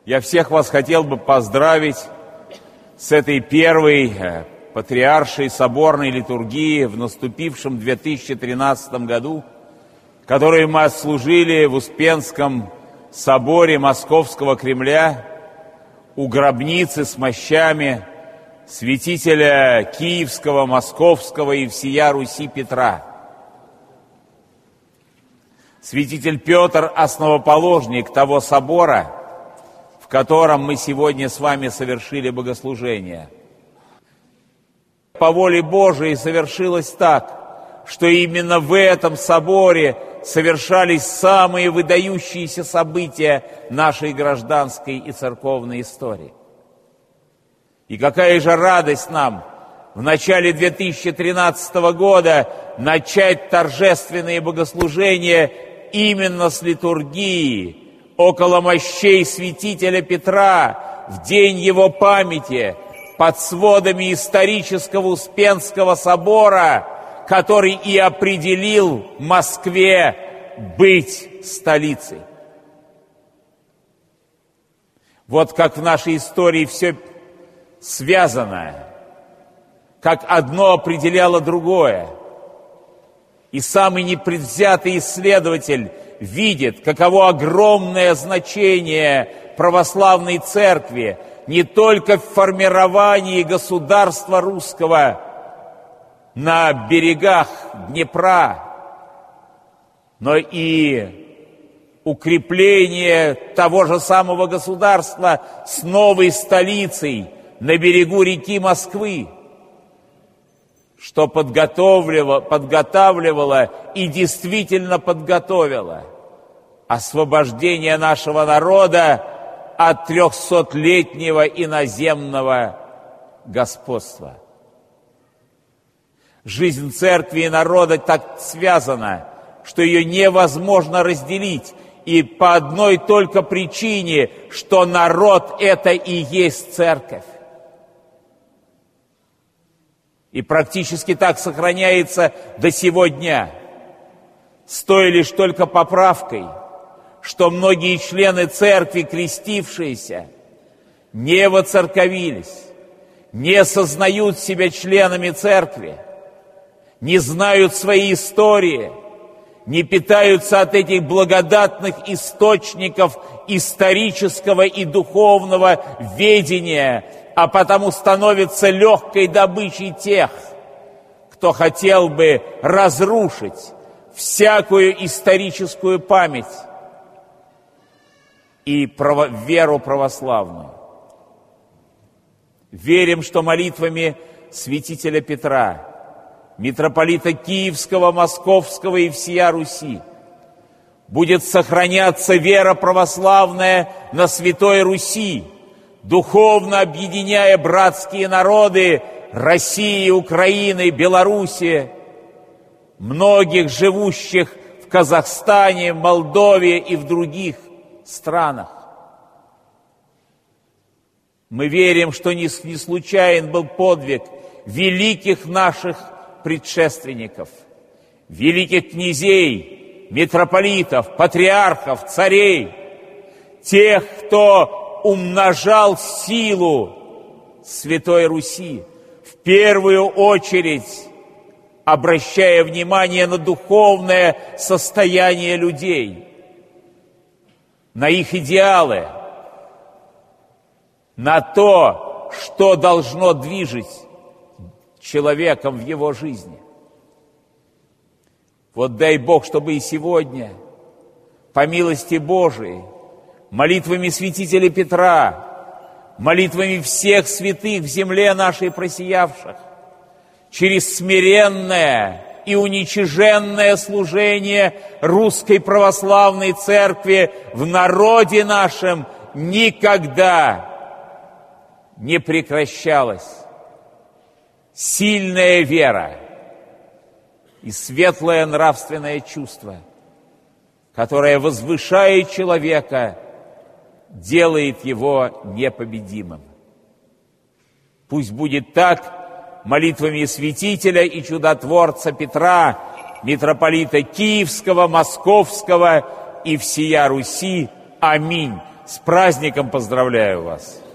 Я всех вас хотел бы поздравить с этой первой патриаршей соборной литургии в наступившем 2013 году, которую мы отслужили в Успенском соборе Московского Кремля у гробницы с мощами святителя Киевского, Московского и всея Руси Петра. Святитель Петр – основоположник того собора, в котором мы сегодня с вами совершили богослужение. По воле Божией совершилось так, что именно в этом соборе совершались самые выдающиеся события нашей гражданской и церковной истории. И какая же радость нам в начале 2013 года начать торжественные богослужения именно с литургии около мощей святителя Петра в день его памяти под сводами исторического Успенского собора, который и определил Москве быть столицей. Вот как в нашей истории все связано, как одно определяло другое. И самый непредвзятый исследователь видит, каково огромное значение православной церкви не только в формировании государства русского на берегах Днепра, но и укрепление того же самого государства с новой столицей на берегу реки Москвы, что подготавливало и действительно подготовило освобождение нашего народа от 300-летнего иноземного господства. Жизнь церкви и народа так связана, что ее невозможно разделить, и по одной только причине, что народ – это и есть церковь. И практически так сохраняется до сего дня, с той лишь только поправкой, что многие члены церкви, крестившиеся, не воцерковились, не сознают себя членами церкви, не знают своей истории, не питаются от этих благодатных источников исторического и духовного ведения, а потому становятся легкой добычей тех, кто хотел бы разрушить всякую историческую память и веру православную. Верим, что молитвами святителя Петра, митрополита Киевского, Московского и всея Руси будет сохраняться вера православная на Святой Руси, духовно объединяя братские народы России, Украины, Беларуси, многих живущих в Казахстане, Молдове и в других странах. Мы верим, что не случайен был подвиг великих наших предшественников, великих князей, митрополитов, патриархов, царей, тех, кто умножал силу Святой Руси, в первую очередь обращая внимание на духовное состояние людей, на их идеалы, на то, что должно движить человеком в его жизни. Вот дай Бог, чтобы и сегодня, по милости Божией, молитвами святителя Петра, молитвами всех святых в земле нашей просиявших, через смиренное и уничиженное служение Русской Православной Церкви в народе нашем никогда не прекращалась сильная вера и светлое нравственное чувство, которое, возвышая человека, делает его непобедимым. Пусть будет так молитвами святителя и чудотворца Петра, митрополита Киевского, Московского и всея Руси. Аминь. С праздником поздравляю вас!